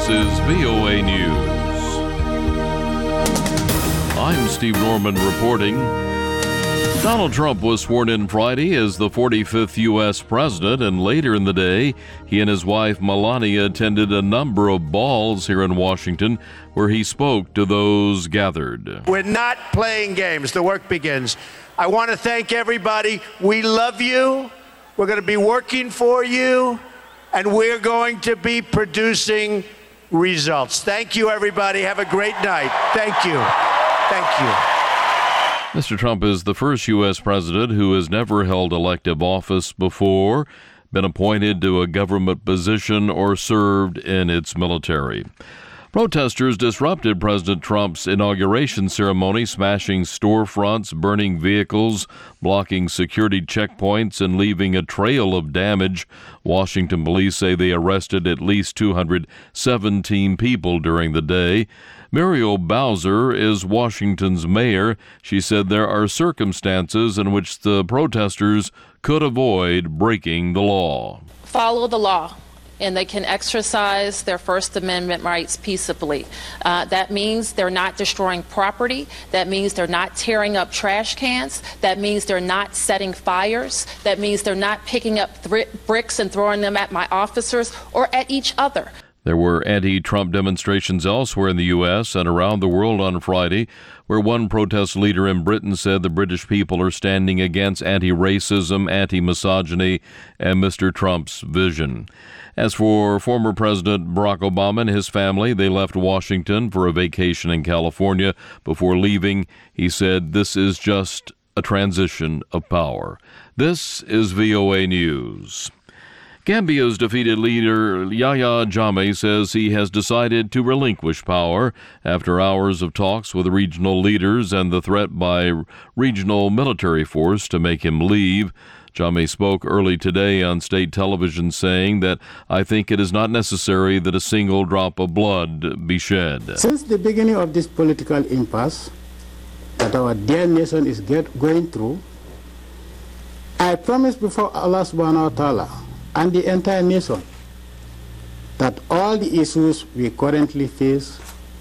This is VOA News. I'm Steve Norman reporting. Donald Trump was sworn in Friday as the 45th U.S. president, and later in the day, he and his wife Melania attended a number of balls here in Washington where he spoke to those gathered. We're not playing games. The work begins. I want to thank everybody. We love you. We're going to be working for you, and we're going to be producing results. Thank you, everybody. Have a great night. Thank you. Thank you. Mr. Trump is the first U.S. president who has never held elective office before, been appointed to a government position, or served in its military. Protesters disrupted President Trump's inauguration ceremony, smashing storefronts, burning vehicles, blocking security checkpoints, and leaving a trail of damage. Washington police say they arrested at least 217 people during the day. Muriel Bowser is Washington's mayor. She said there are circumstances in which the protesters could avoid breaking the law. Follow the law, and they can exercise their First Amendment rights peaceably. That means they're not destroying property. That means they're not tearing up trash cans. That means they're not setting fires. That means they're not picking up bricks and throwing them at my officers or at each other. There were anti-Trump demonstrations elsewhere in the U.S. and around the world on Friday, where one protest leader in Britain said the British people are standing against anti-racism, anti-misogyny, and Mr. Trump's vision. As for former President Barack Obama and his family, they left Washington for a vacation in California. Before leaving, he said, "This is just a transition of power." This is VOA News. Gambia's defeated leader Yahya Jammeh says he has decided to relinquish power after hours of talks with regional leaders and the threat by regional military force to make him leave. Jammeh spoke early today on state television saying that, "I think it is not necessary that a single drop of blood be shed." Since the beginning of this political impasse that our dear nation is going through, I promise before Allah subhanahu wa ta'ala and the entire nation that all the issues we currently face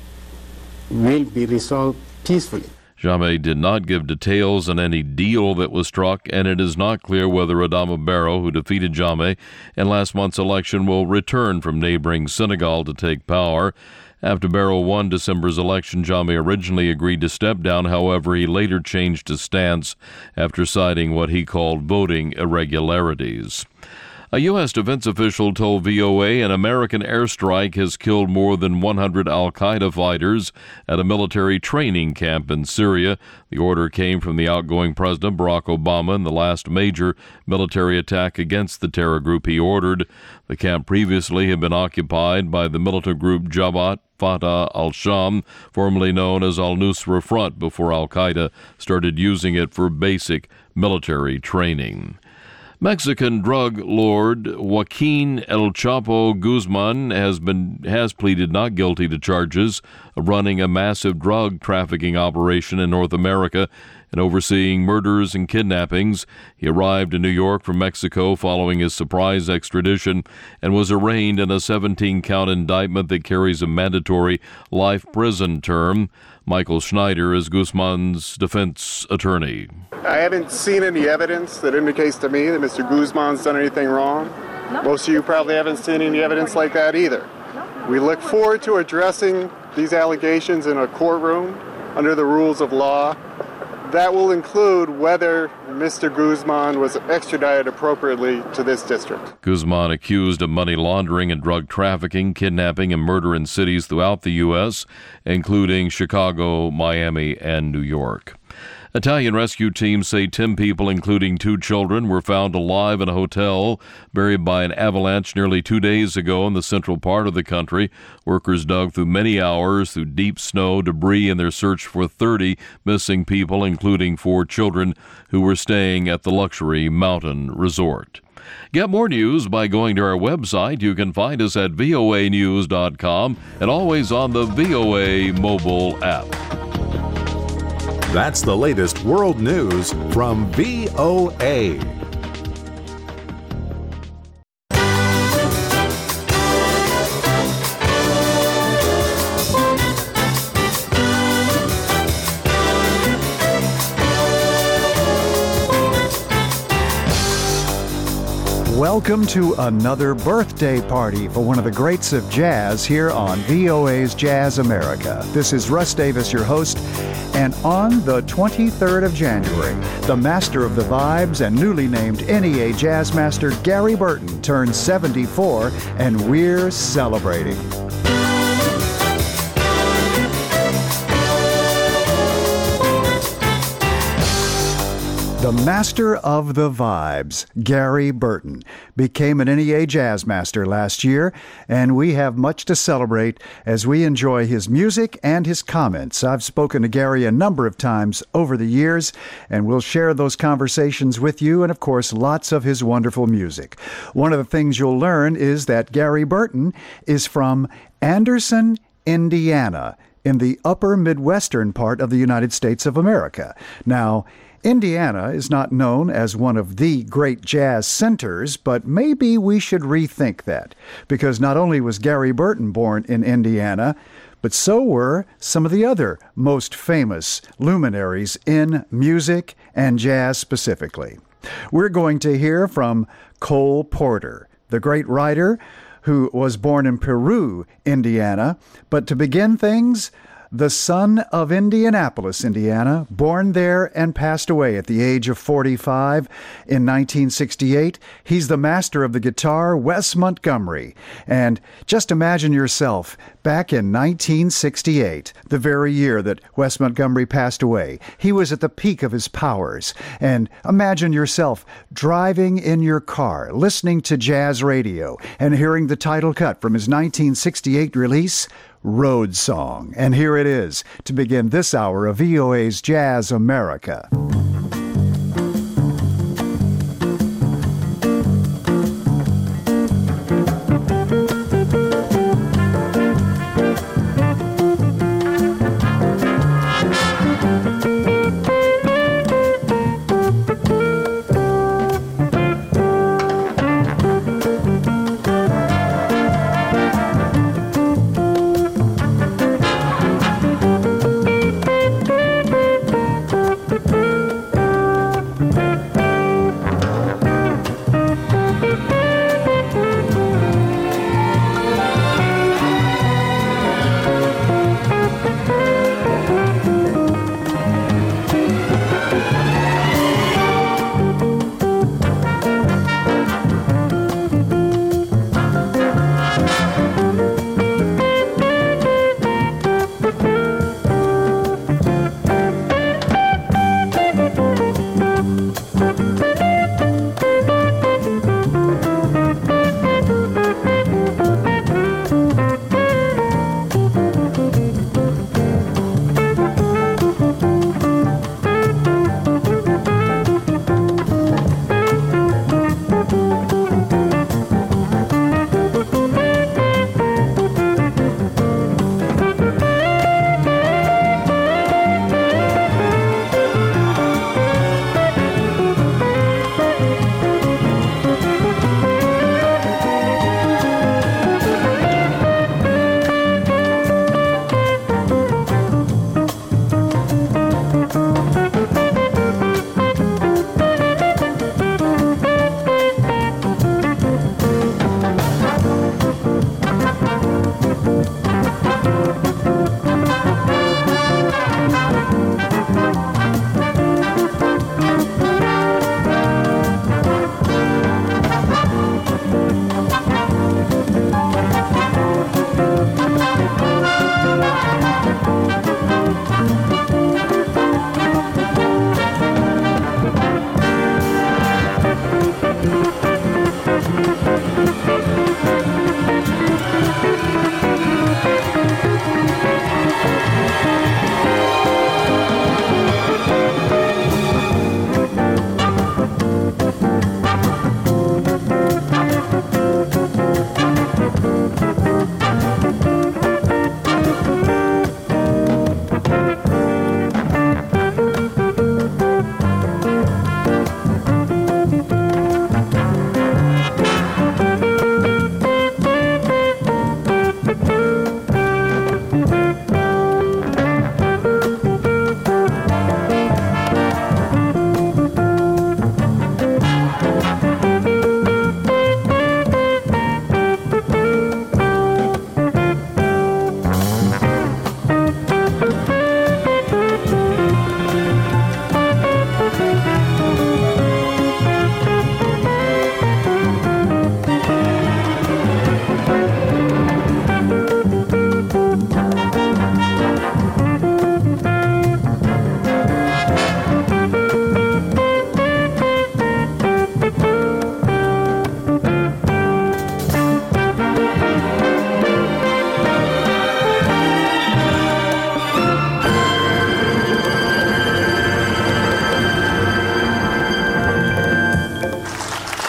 will be resolved peacefully. Jammeh did not give details on any deal that was struck, and it is not clear whether Adama Barrow, who defeated Jammeh in last month's election, will return from neighboring Senegal to take power. After Barrow won December's election, Jammeh originally agreed to step down. However, he later changed his stance after citing what he called voting irregularities. A U.S. defense official told VOA an American airstrike has killed more than 100 al-Qaeda fighters at a military training camp in Syria. The order came from the outgoing President Barack Obama in the last major military attack against the terror group he ordered. The camp previously had been occupied by the militant group Jabhat Fatah al-Sham, formerly known as al-Nusra Front, before al-Qaeda started using it for basic military training. Mexican drug lord Joaquin El Chapo Guzman has pleaded not guilty to charges of running a massive drug trafficking operation in North America and overseeing murders and kidnappings. He arrived in New York from Mexico following his surprise extradition and was arraigned in a 17-count indictment that carries a mandatory life prison term. Michael Schneider is Guzman's defense attorney. I haven't seen any evidence that indicates to me that Mr. Guzman's done anything wrong. No. Most of you probably haven't seen any evidence like that either. No. We look forward to addressing these allegations in a courtroom under the rules of law. That will include whether Mr. Guzman was extradited appropriately to this district. Guzman accused of money laundering and drug trafficking, kidnapping, and murder in cities throughout the U.S., including Chicago, Miami, and New York. Italian rescue teams say 10 people, including 2 children, were found alive in a hotel buried by an avalanche nearly 2 days ago in the central part of the country. Workers dug through many hours through deep snow, debris in their search for 30 missing people, including 4 children who were staying at the luxury mountain resort. Get more news by going to our website. You can find us at voanews.com and always on the VOA mobile app. That's the latest world news from VOA. Welcome to another birthday party for one of the greats of jazz here on VOA's Jazz America. This is Russ Davis, your host, and on the 23rd of January, the master of the vibes and newly named NEA Jazz Master Gary Burton turns 74, and we're celebrating. The master of the vibes, Gary Burton, became an NEA Jazz Master last year, and we have much to celebrate as we enjoy his music and his comments. I've spoken to Gary a number of times over the years, and we'll share those conversations with you, and of course, lots of his wonderful music. One of the things you'll learn is that Gary Burton is from Anderson, Indiana, in the upper Midwestern part of the United States of America. Now, Indiana is not known as one of the great jazz centers, but maybe we should rethink that, because not only was Gary Burton born in Indiana, but so were some of the other most famous luminaries in music and jazz specifically. We're going to hear from Cole Porter, the great writer who was born in Peru, Indiana, but to begin things, the son of Indianapolis, Indiana, born there and passed away at the age of 45 in 1968. He's the master of the guitar, Wes Montgomery. And just imagine yourself back in 1968, the very year that Wes Montgomery passed away. He was at the peak of his powers. And imagine yourself driving in your car, listening to jazz radio, and hearing the title cut from his 1968 release, Road Song. And here it is to begin this hour of VOA's Jazz America.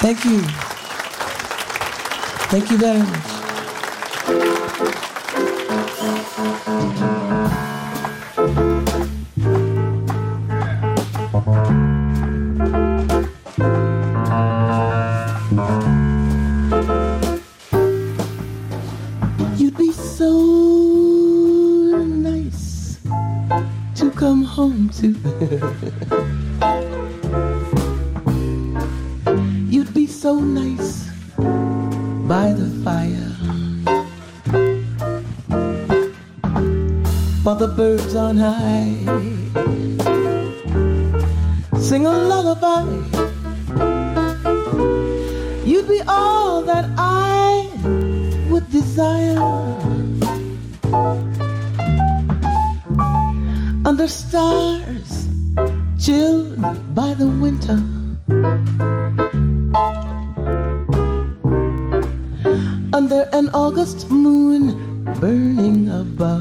Thank you. Thank you very much. You'd be so nice to come home to. You'd be so nice by the fire, while the birds on high sing a lullaby. You'd be all that I would desire, under stars chilled by the winter, under an August moon burning above.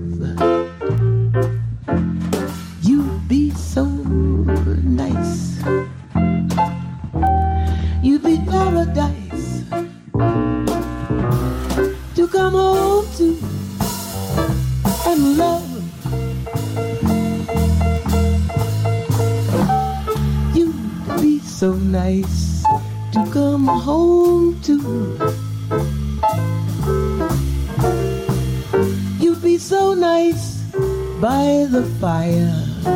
You'd be so nice. You'd be paradise to come home to and love. You'd be so nice to come home to. You'd be so nice by the fire,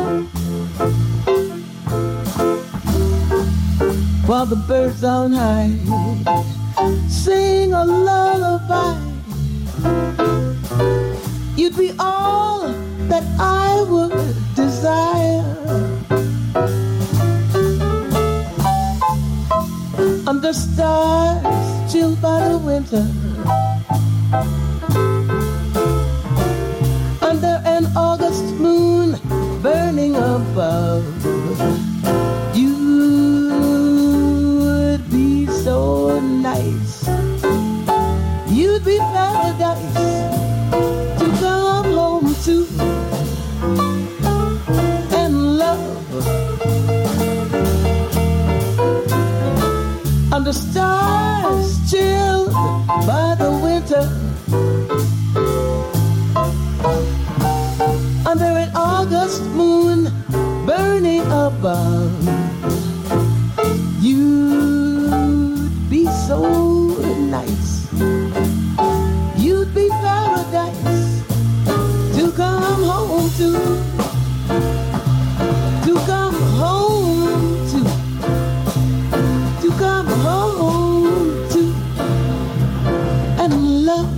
while the birds on high sing a lullaby. You'd be all that I would desire, under stars chilled by the winter, under an August moon burning above. You'd be so nice. You'd be paradise to come home to and love, under stars chilled by the winter, under an August moon burning above. You'd be so nice. You'd be paradise to come home to come home to come home to and love.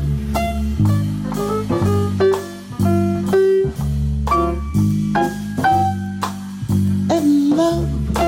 And love.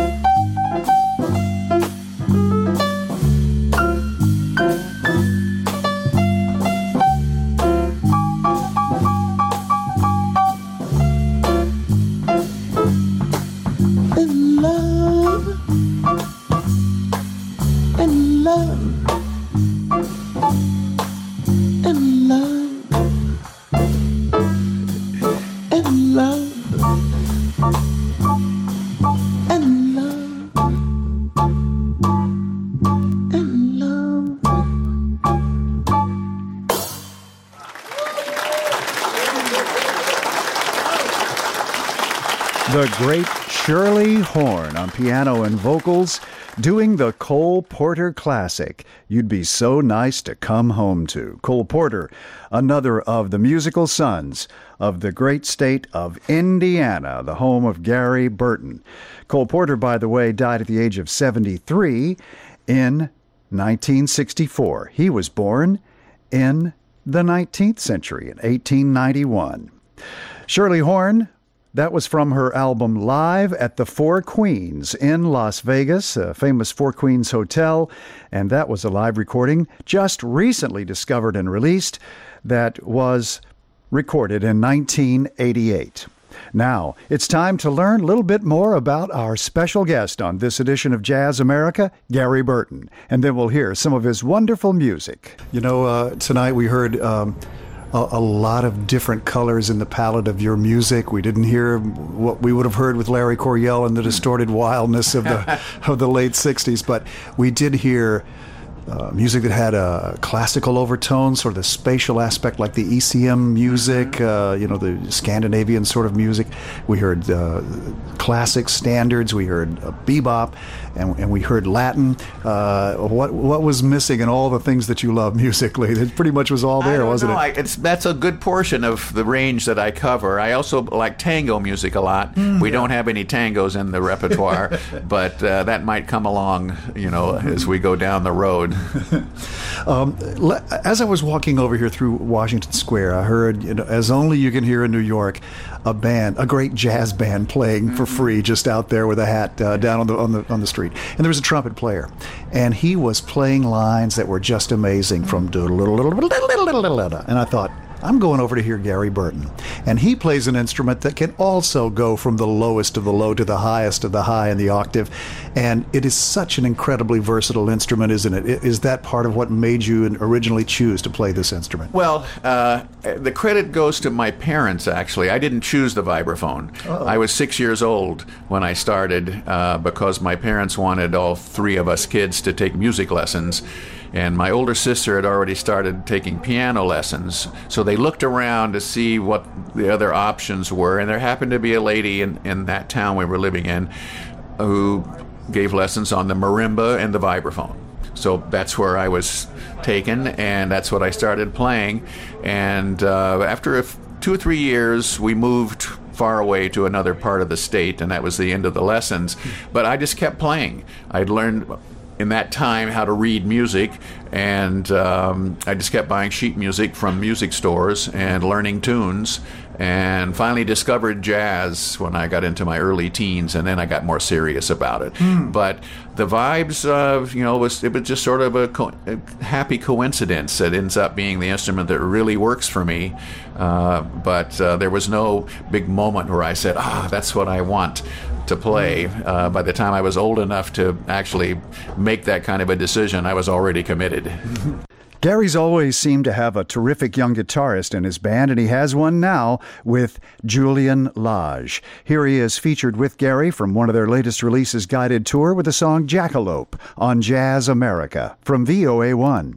The great Shirley Horn on piano and vocals, doing the Cole Porter classic, You'd Be So Nice to Come Home To. Cole Porter, another of the musical sons of the great state of Indiana, the home of Gary Burton. Cole Porter, by the way, died at the age of 73 in 1964. He was born in the 19th century, in 1891. Shirley Horn, that was from her album Live at the Four Queens in Las Vegas, a famous Four Queens hotel, and that was a live recording just recently discovered and released that was recorded in 1988. Now, it's time to learn a little bit more about our special guest on this edition of Jazz America, Gary Burton, and then we'll hear some of his wonderful music. You know, tonight we heard a lot of different colors in the palette of your music. We didn't hear what we would have heard with Larry Coryell and the distorted wildness of the late 60s, but we did hear music that had a classical overtone, sort of the spatial aspect, like the ECM music, the Scandinavian sort of music. We heard classic standards. We heard bebop, and we heard Latin. What was missing in all the things that you love musically? It pretty much was all there, wasn't it? That's a good portion of the range that I cover. I also like tango music a lot. We don't have any tangos in the repertoire, but that might come along, as we go down the road. As I was walking over here through Washington Square, I heard, as only you can hear in New York, a great jazz band playing for free just out there with a hat down on the street. And there was a trumpet player, and he was playing lines that were just amazing from and I thought, I'm going over to hear Gary Burton. And he plays an instrument that can also go from the lowest of the low to the highest of the high in the octave. And it is such an incredibly versatile instrument, isn't it? Is that part of what made you originally choose to play this instrument? Well, the credit goes to my parents, actually. I didn't choose the vibraphone. Uh-oh. I was 6 years old when I started because my parents wanted all three of us kids to take music lessons. And my older sister had already started taking piano lessons. So they looked around to see what the other options were. And there happened to be a lady in that town we were living in who gave lessons on the marimba and the vibraphone. So that's where I was taken, and that's what I started playing. And after 2 or 3 years, we moved far away to another part of the state, and that was the end of the lessons. But I just kept playing. I'd learned in that time how to read music, and I just kept buying sheet music from music stores and learning tunes, and finally discovered jazz when I got into my early teens, and then I got more serious about it. But the vibes, it was just sort of a happy coincidence that ends up being the instrument that really works for me. But there was no big moment where I said, that's what I want to play. By the time I was old enough to actually make that kind of a decision, I was already committed. Gary's always seemed to have a terrific young guitarist in his band, and he has one now with Julian Lage. Here he is featured with Gary from one of their latest releases, Guided Tour, with the song Jackalope on Jazz America from VOA1.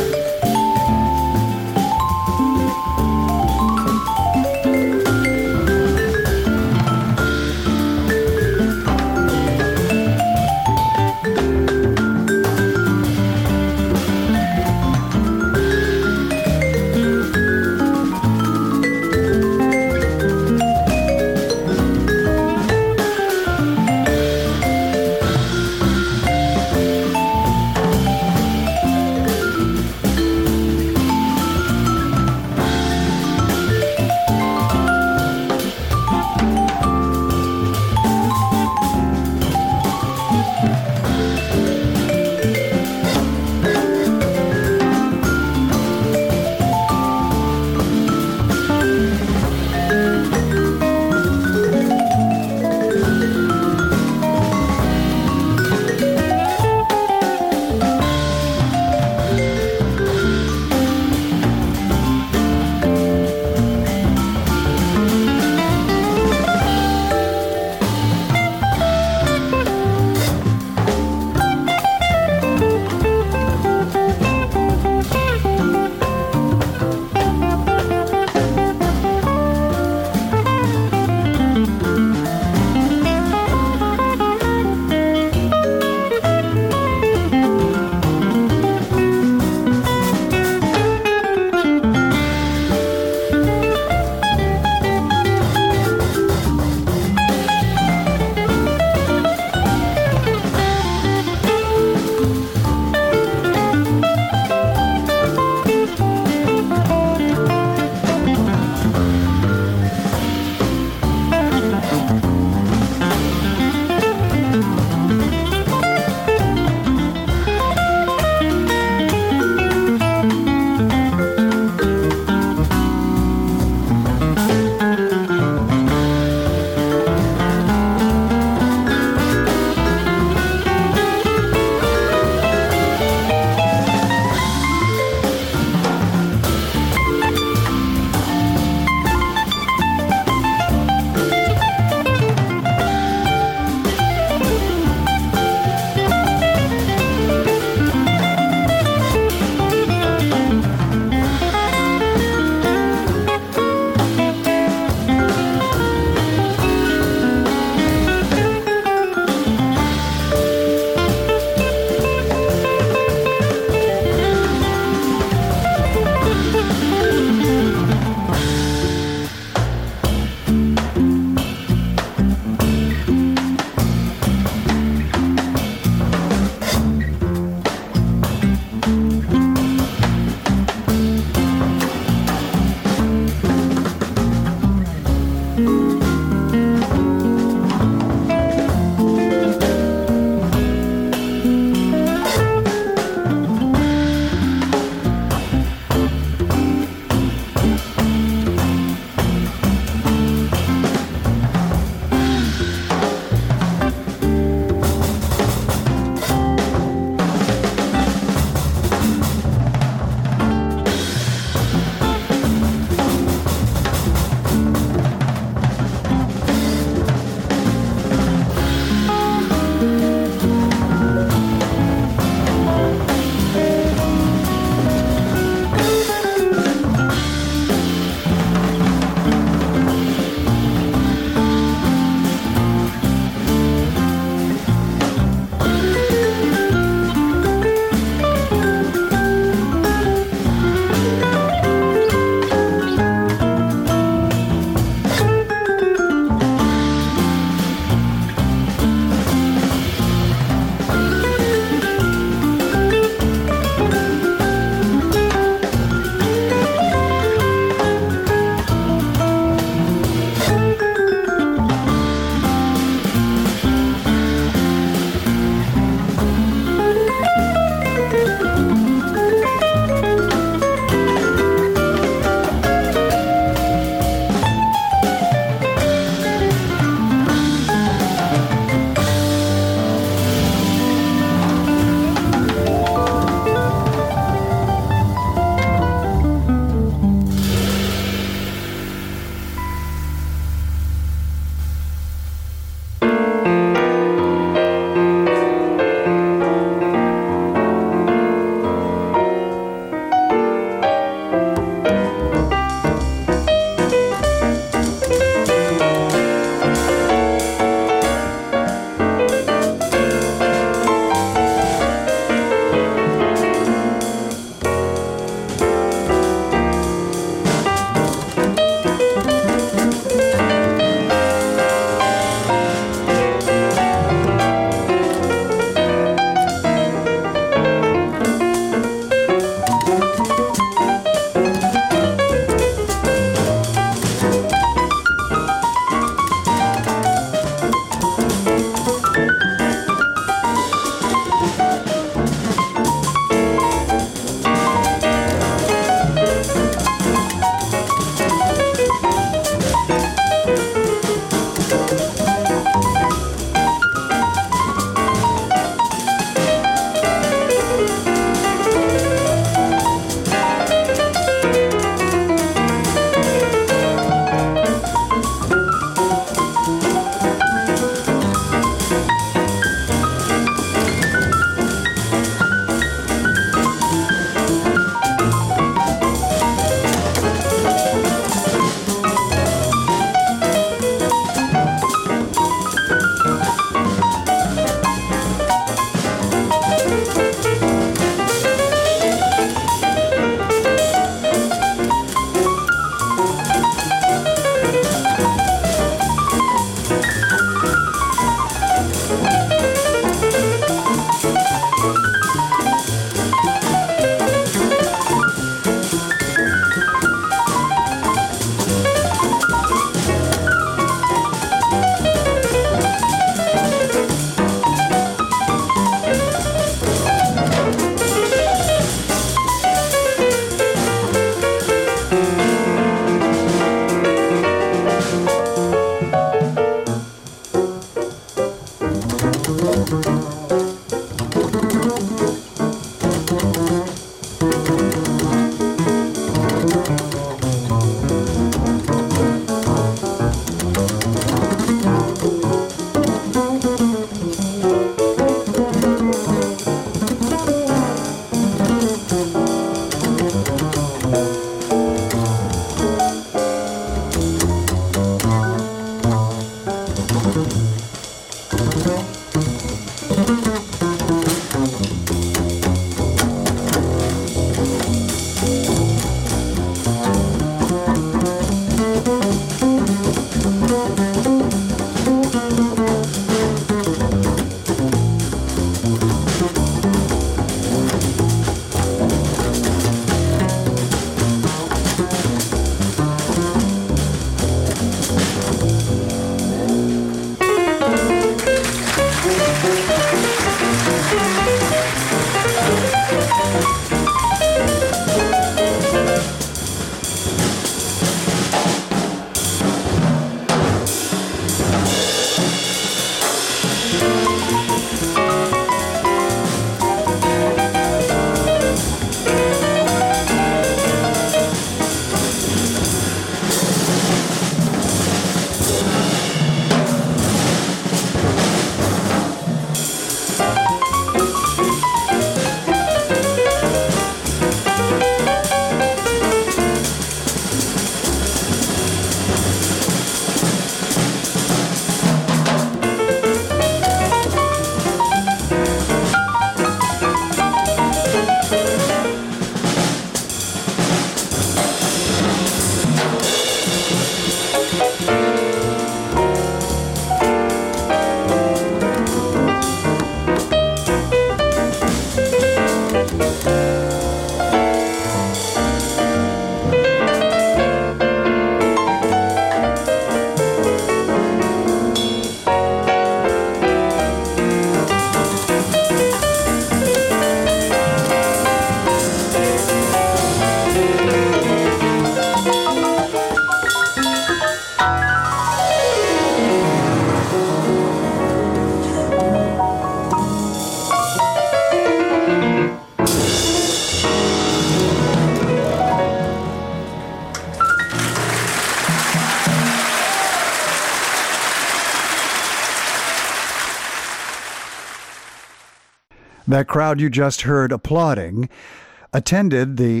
That crowd you just heard applauding attended the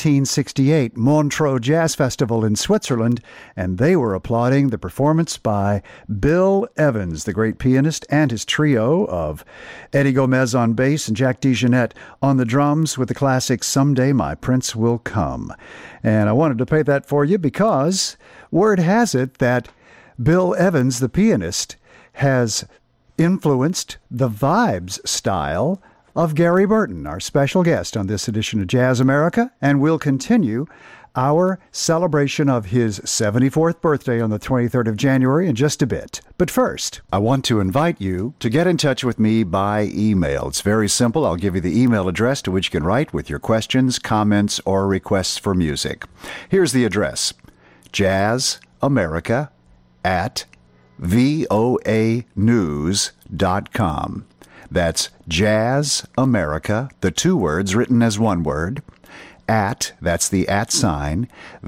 1968 Montreux Jazz Festival in Switzerland, and they were applauding the performance by Bill Evans, the great pianist, and his trio of Eddie Gomez on bass and Jack DeJohnette on the drums with the classic Someday My Prince Will Come. And I wanted to play that for you because word has it that Bill Evans, the pianist, has influenced the Vibes style of Gary Burton, our special guest on this edition of Jazz America, and we'll continue our celebration of his 74th birthday on the 23rd of January in just a bit. But first, I want to invite you to get in touch with me by email. It's very simple. I'll give you the email address to which you can write with your questions, comments, or requests for music. Here's the address: jazzamerica@voanews.com. That's Jazz America, the two words written as one word, that's the @ sign,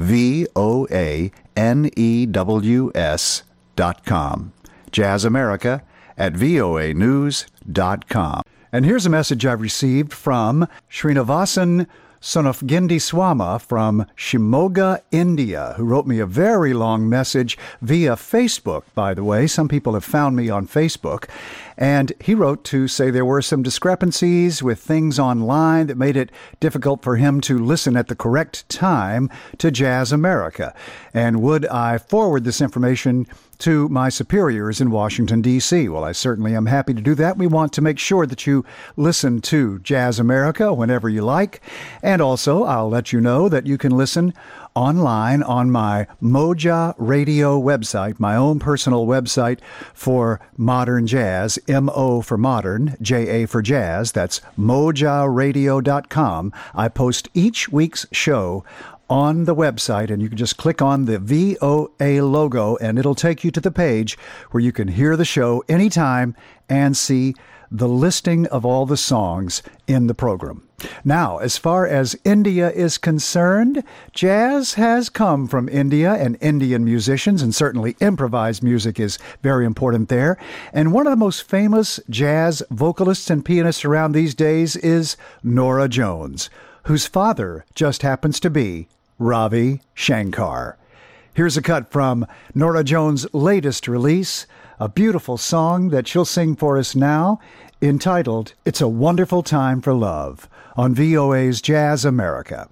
VOANEWS.com. Jazz America at voanews.com. And here's a message I've received from Srinivasan Sonofgindiswama from Shimoga, India, who wrote me a very long message via Facebook, by the way. Some people have found me on Facebook. And he wrote to say there were some discrepancies with things online that made it difficult for him to listen at the correct time to Jazz America. And would I forward this information to my superiors in Washington, D.C.? Well, I certainly am happy to do that. We want to make sure that you listen to Jazz America whenever you like. And also, I'll let you know that you can listen online on my Moja Radio website, my own personal website for modern jazz, M-O for modern, J-A for jazz. That's mojaradio.com. I post each week's show on the website, and you can just click on the VOA logo, and it'll take you to the page where you can hear the show anytime and see the listing of all the songs in the program. Now, as far as India is concerned, jazz has come from India and Indian musicians, and certainly improvised music is very important there. And one of the most famous jazz vocalists and pianists around these days is Norah Jones, whose father just happens to be Ravi Shankar. Here's a cut from Norah Jones' latest release, a beautiful song that she'll sing for us now, entitled It's a Wonderful Time for Love, on VOA's Jazz America.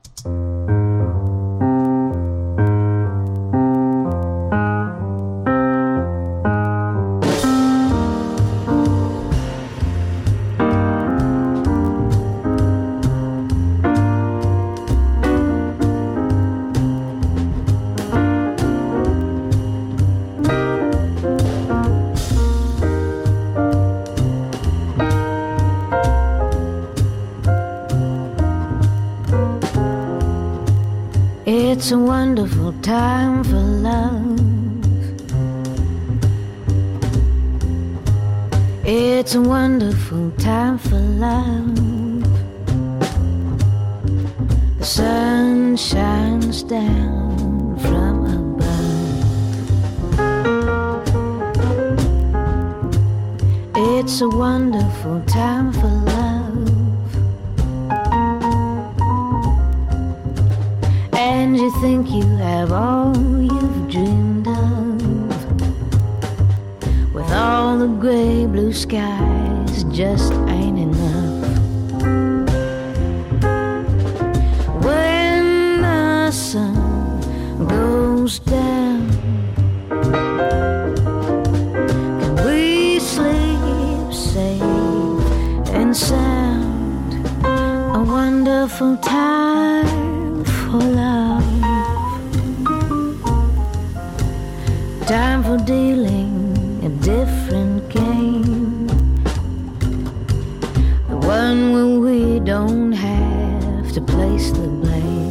It's a wonderful time for love. It's a wonderful time for love. The sun shines down from above. It's a wonderful time for love. And you think you have all you've dreamed of, with all the gray blue skies just ain't enough. When the sun goes down, can we sleep safe and sound? A wonderful time for love. Time for dealing a different game, the one where we don't have to place the blame.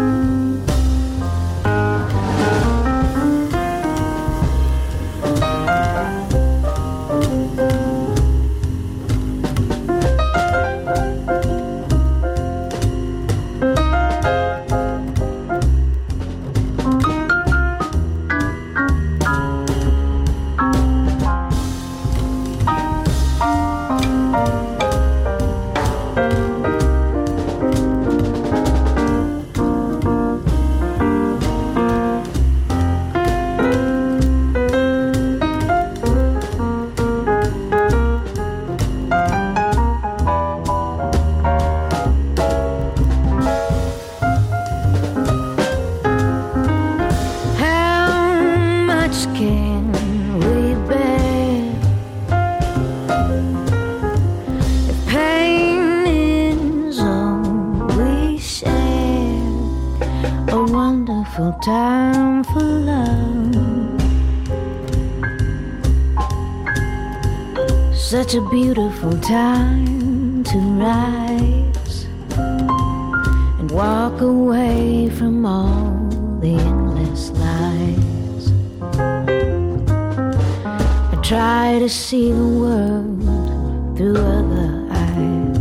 Time for love, such a beautiful time to rise and walk away from all the endless lies. I try to see the world through other eyes.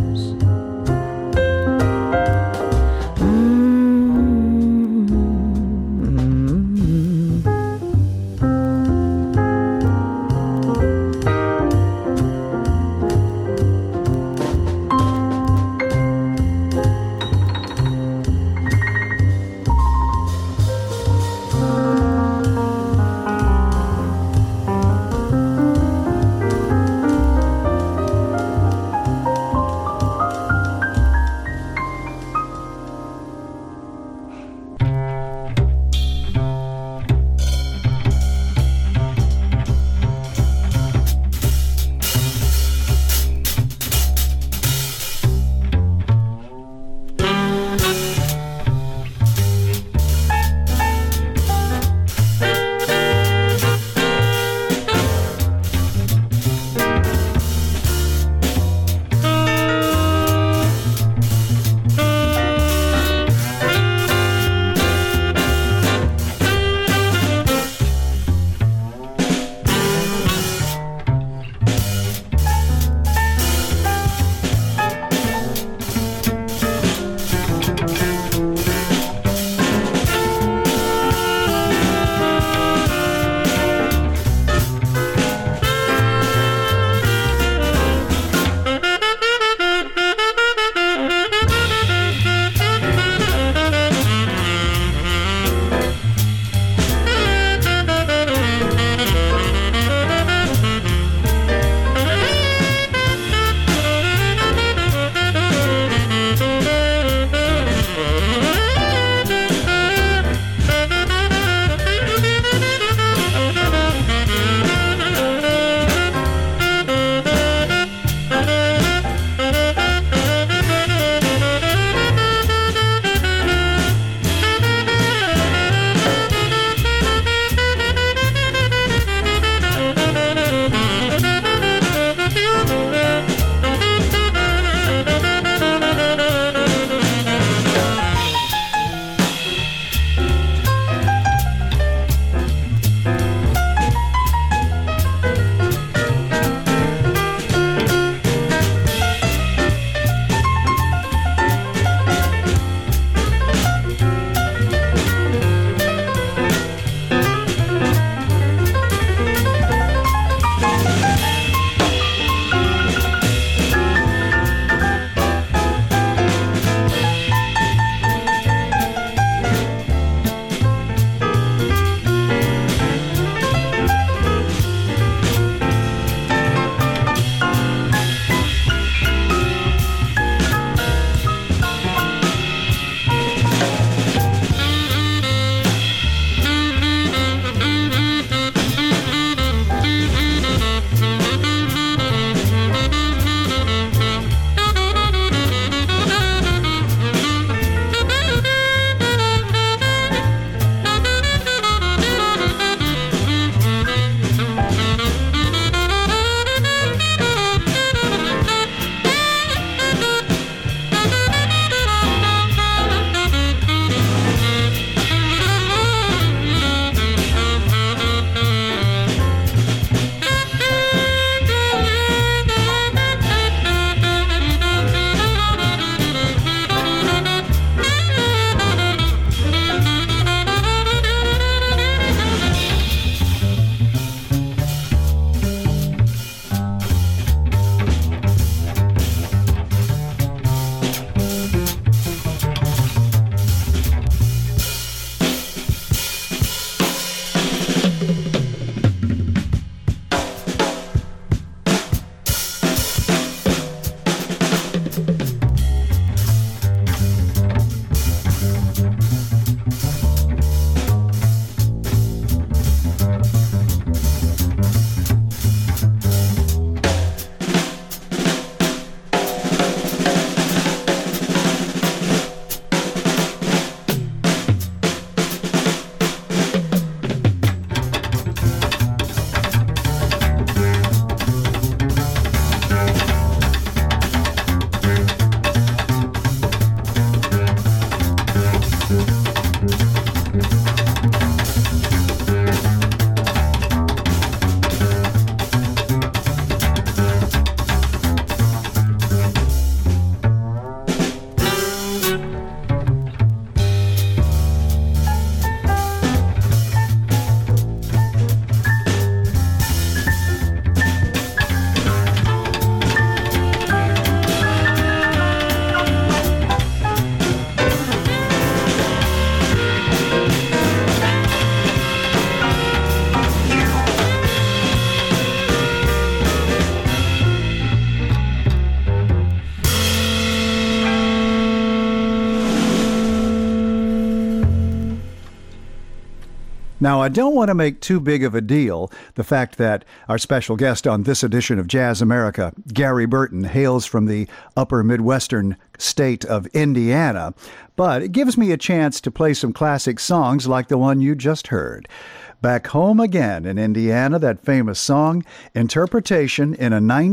Now, I don't want to make too big of a deal the fact that our special guest on this edition of Jazz America, Gary Burton, hails from the upper Midwestern state of Indiana, but it gives me a chance to play some classic songs like the one you just heard. Back Home Again in Indiana, that famous song, interpretation in a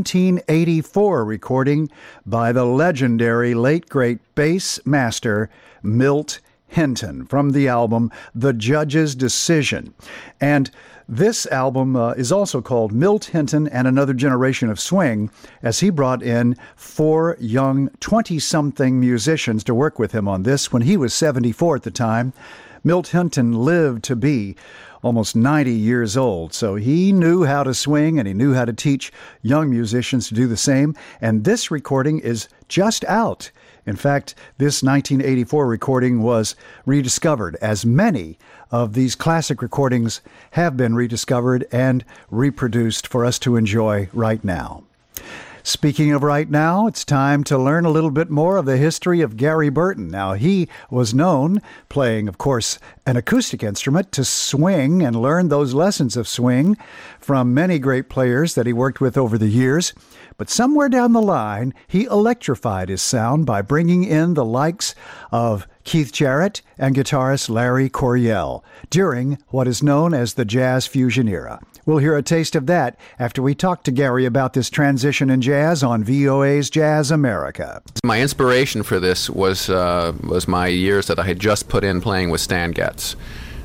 1984 recording by the legendary late great bass master Milt Hinton from the album The Judge's Decision. And this album is also called Milt Hinton and Another Generation of Swing, as he brought in 4 young 20-something musicians to work with him on this when he was 74 at the time. Milt Hinton lived to be almost 90 years old, so he knew how to swing and he knew how to teach young musicians to do the same, and this recording is just out. In fact, this 1984 recording was rediscovered, as many of these classic recordings have been rediscovered and reproduced for us to enjoy right now. Speaking of right now, it's time to learn a little bit more of the history of Gary Burton. Now, he was known, playing, of course, an acoustic instrument, to swing and learn those lessons of swing from many great players that he worked with over the years. But somewhere down the line, he electrified his sound by bringing in the likes of Keith Jarrett and guitarist Larry Coryell during what is known as the Jazz Fusion era. We'll hear a taste of that after we talk to Gary about this transition in jazz on VOA's Jazz America. My inspiration for this was my years that I had just put in playing with Stan Getz.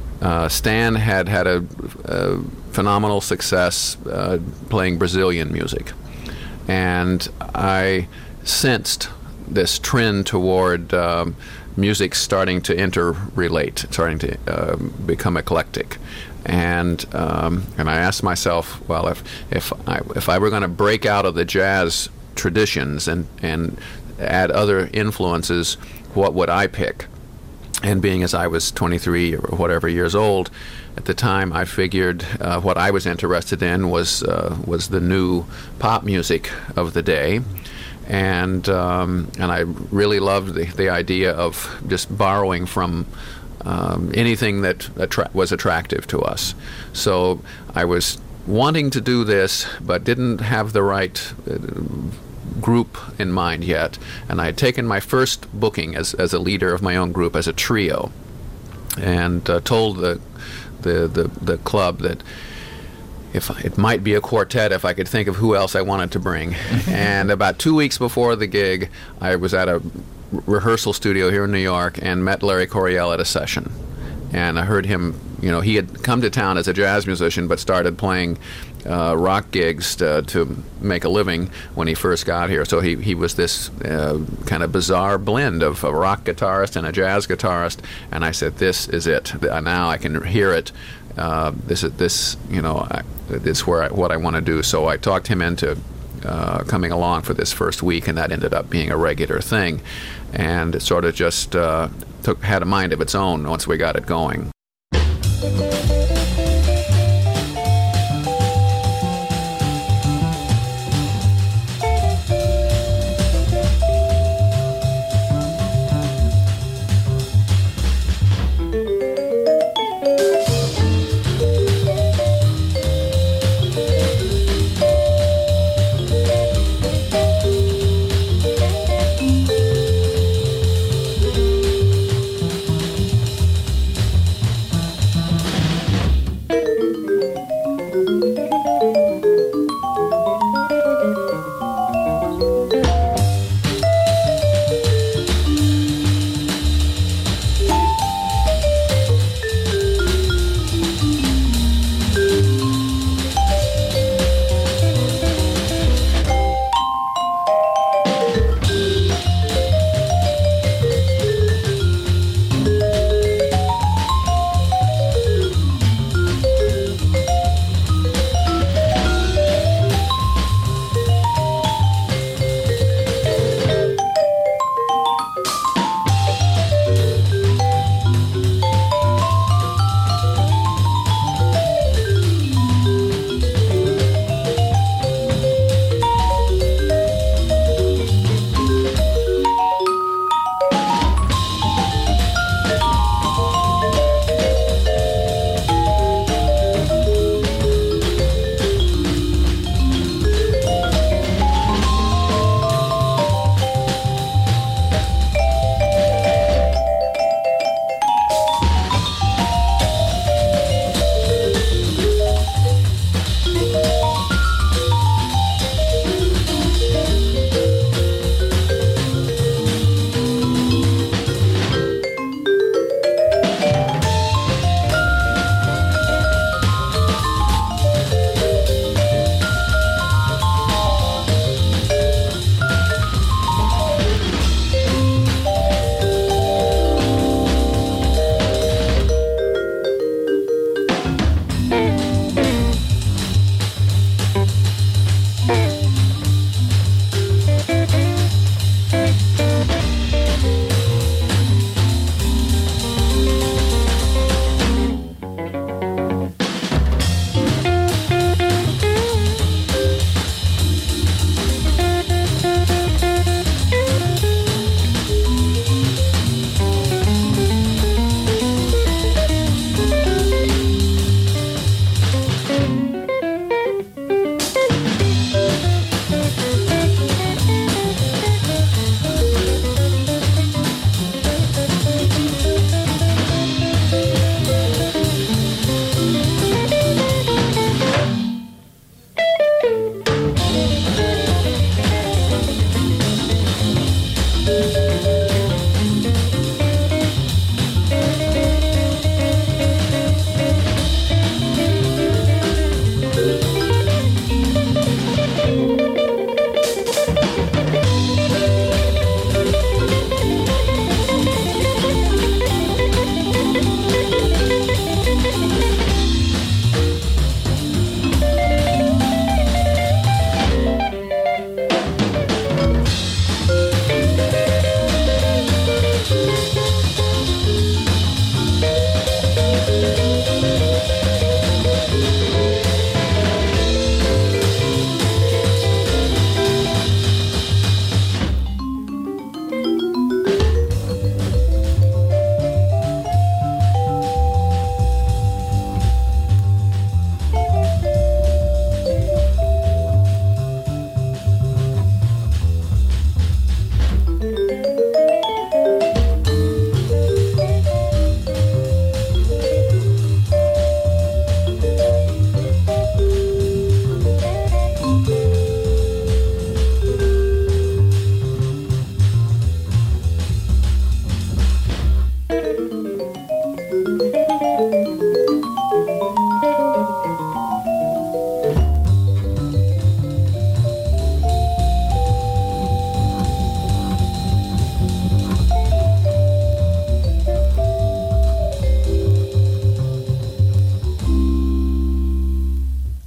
Stan had a phenomenal success playing Brazilian music, and I sensed this trend toward music starting to interrelate, starting to become eclectic. And I asked myself, well, if I were going to break out of the jazz traditions and add other influences, what would I pick? And being as I was 23 or whatever years old at the time, I figured what I was interested in was the new pop music of the day. And I really loved the idea of just borrowing from anything that was attractive to us. So I was wanting to do this, but didn't have the right group in mind yet. And I had taken my first booking as a leader of my own group as a trio, and told the club that if it might be a quartet if I could think of who else I wanted to bring. And about 2 weeks before the gig, I was at a rehearsal studio here in New York and met Larry Coryell at a session. And I heard him, he had come to town as a jazz musician but started playing rock gigs to make a living when he first got here. So he was this kind of bizarre blend of a rock guitarist and a jazz guitarist. And I said, this is it. Now I can hear it. This is what I want to do. So I talked him into coming along for this first week, and that ended up being a regular thing. And it sort of just had a mind of its own once we got it going.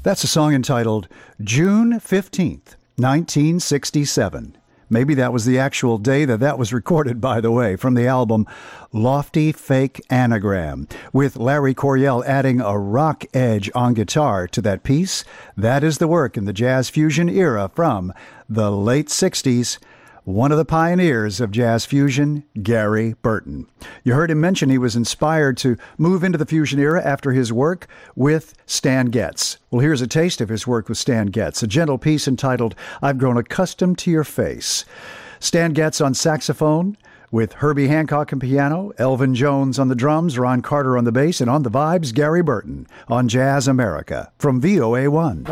That's a song entitled June 15th, 1967. Maybe that was the actual day that was recorded, by the way, from the album Lofty Fake Anagram, with Larry Coryell adding a rock edge on guitar to that piece. That is the work in the jazz fusion era from the late 60s. One of the pioneers of jazz fusion, Gary Burton. You heard him mention he was inspired to move into the fusion era after his work with Stan Getz. Well, here's a taste of his work with Stan Getz, a gentle piece entitled I've Grown Accustomed to Your Face. Stan Getz on saxophone with Herbie Hancock on piano, Elvin Jones on the drums, Ron Carter on the bass, and on the vibes, Gary Burton on Jazz America from VOA1.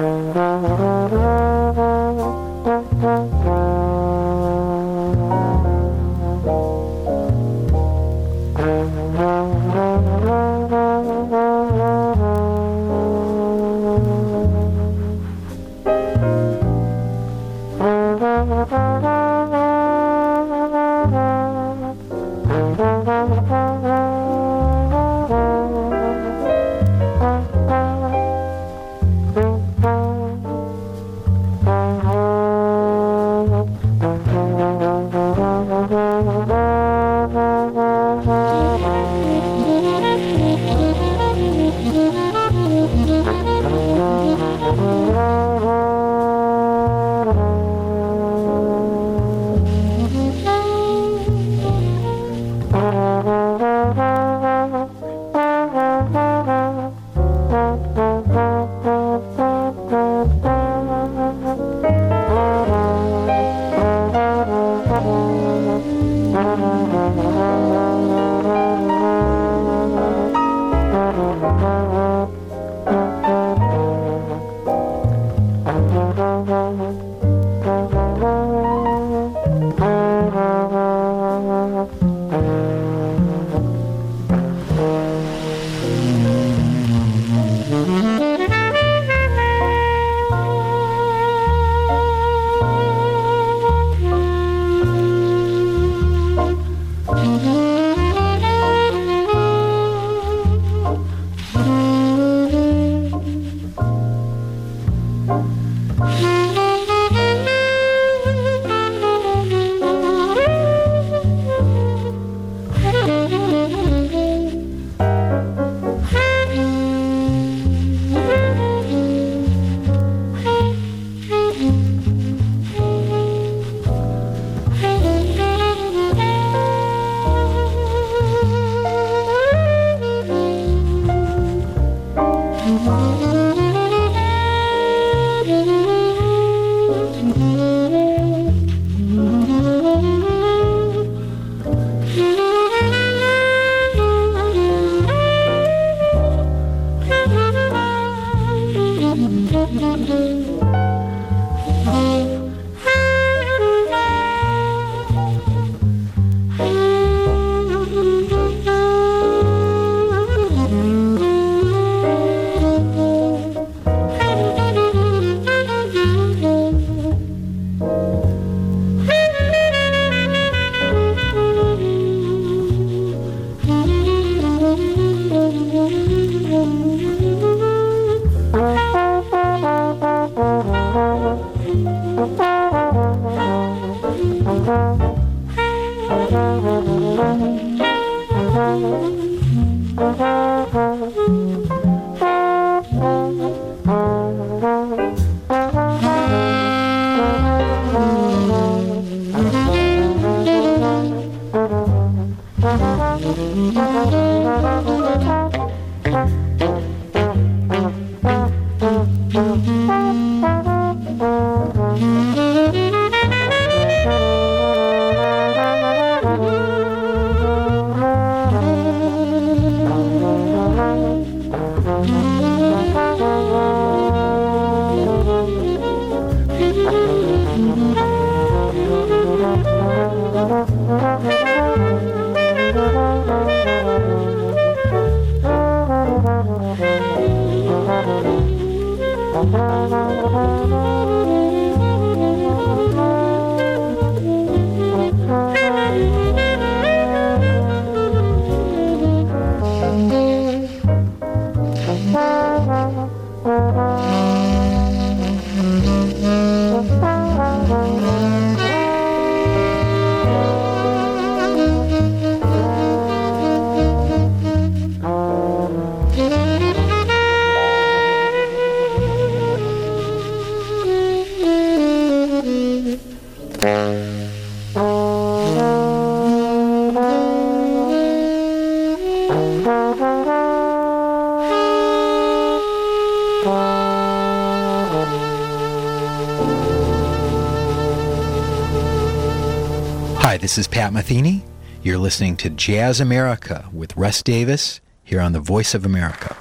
Hi, this is Pat Metheny. You're listening to Jazz America with Russ Davis here on the Voice of America.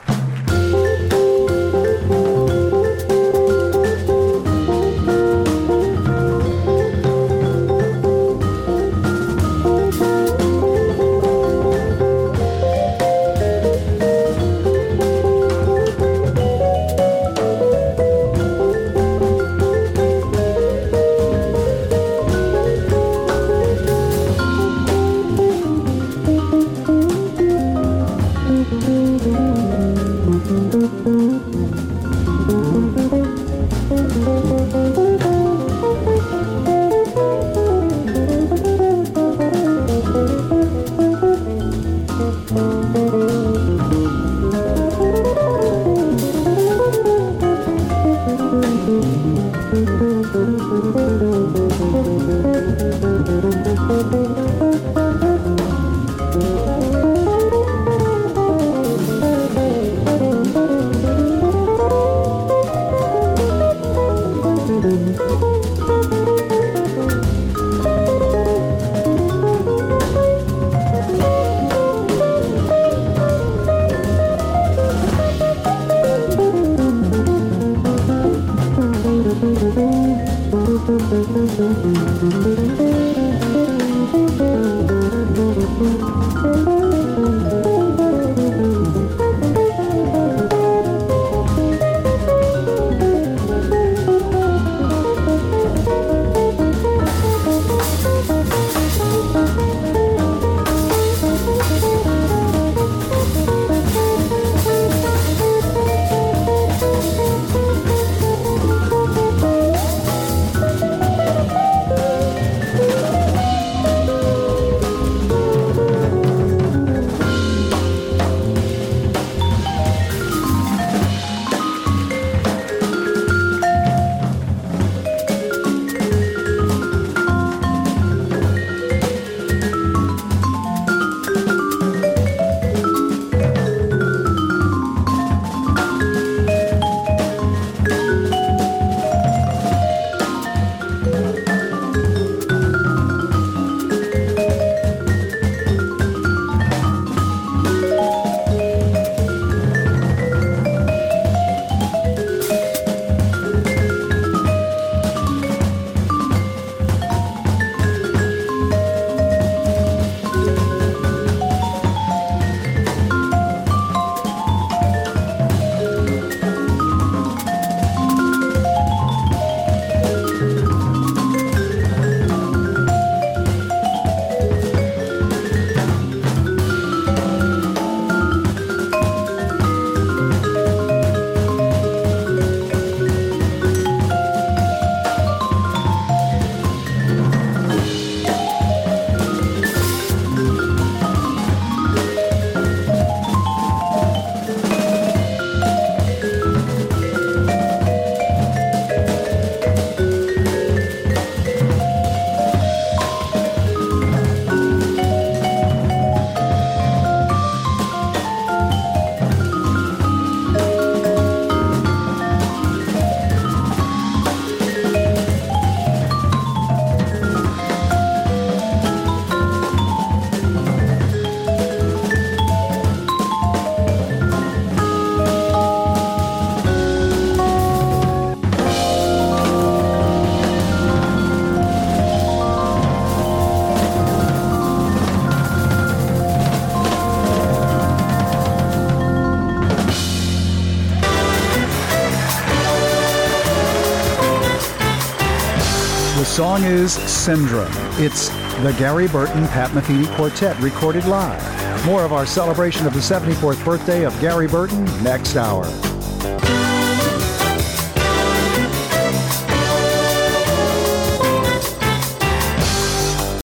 The song is Syndrome. It's the Gary Burton Pat Metheny Quartet recorded live. More of our celebration of the 74th birthday of Gary Burton next hour.